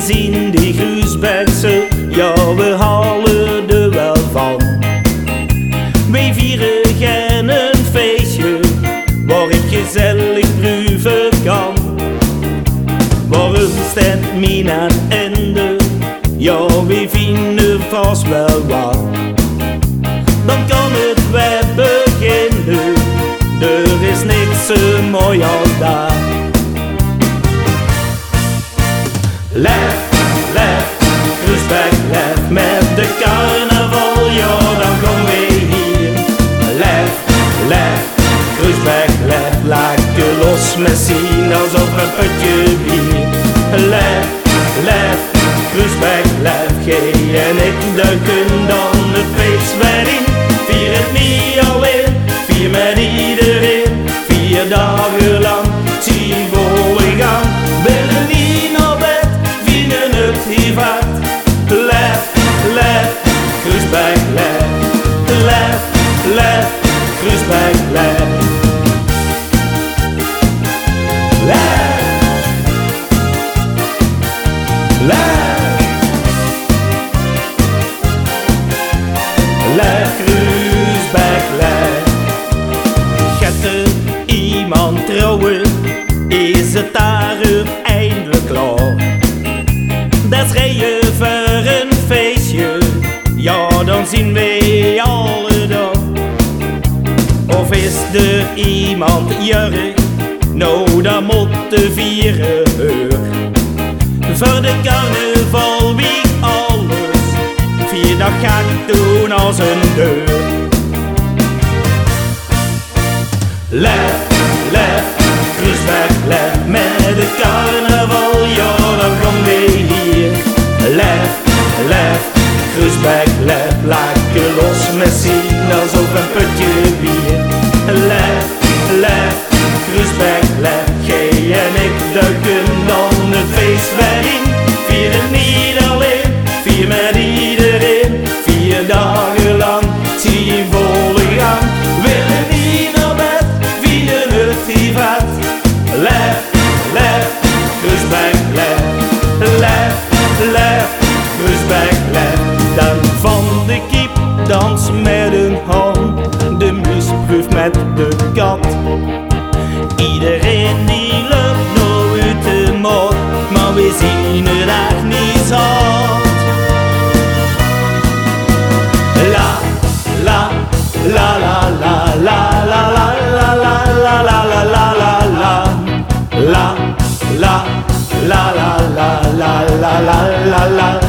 zien die Groesbeckse, ja we halen er wel van. Wij vieren geen een feestje, waar ik gezellig proeven kan. Waarom staat mijn aan het einde, ja wij vinden vast wel wat. Dan kan het weer beginnen, er is niks zo mooi als dat. Lef, lef, Groesbeck, lef, met de carnaval, ja dan kom we hier. Lef, lef, Groesbeck, lef, lekker los met zien alsof een putje bier. Lef, lef, Groesbeck, lef, gij en ik duiken dan het feest weer in. Vier het niet alleen, vier met iedereen, 4 dagen lang, zie volle gang. Willen niet naar bed, vinden het hier vat. Lef, lef, Groesbeck, lef, lef, lef, Groesbeck, lef. Lef, lef, lef, Groesbeck, lef. Gaat er iemand trouwen, is het daarom eindelijk klaar. Dat is rijden voor een feestje, ja dan zien wij alle dag. Of is er iemand jarig, nou dan moet de vieren heur. Voor de carnaval wie alles, 4 dag ga ik doen als een deur. Lef, lef, Groesbeck, lef, met de carnaval, ja dan kom we hier. Lef, lef, Groesbeck, lef, lekker los met zien alsof een putje bier. Lef, lef, Groesbeck, lef, gij en ik duiken dan het feest weer in. Vier het niet alleen, vier met iedereen, 4 dagen lang, zie volle gang. Willen niet naar bed, vieren het hier vat. Lef, lef, Groesbeck, lef, lef, lef, Groesbeck, lef. Dan van de kip dans met een hand, de mus proeft met de kat. Iedereen die loopt nou uit de mot, maar we zien het echt niet zat. La, la, la, la, la, la, la, la, la, la, la, la, la, la, la. La, la, la, la, la, la, la, la, la, la.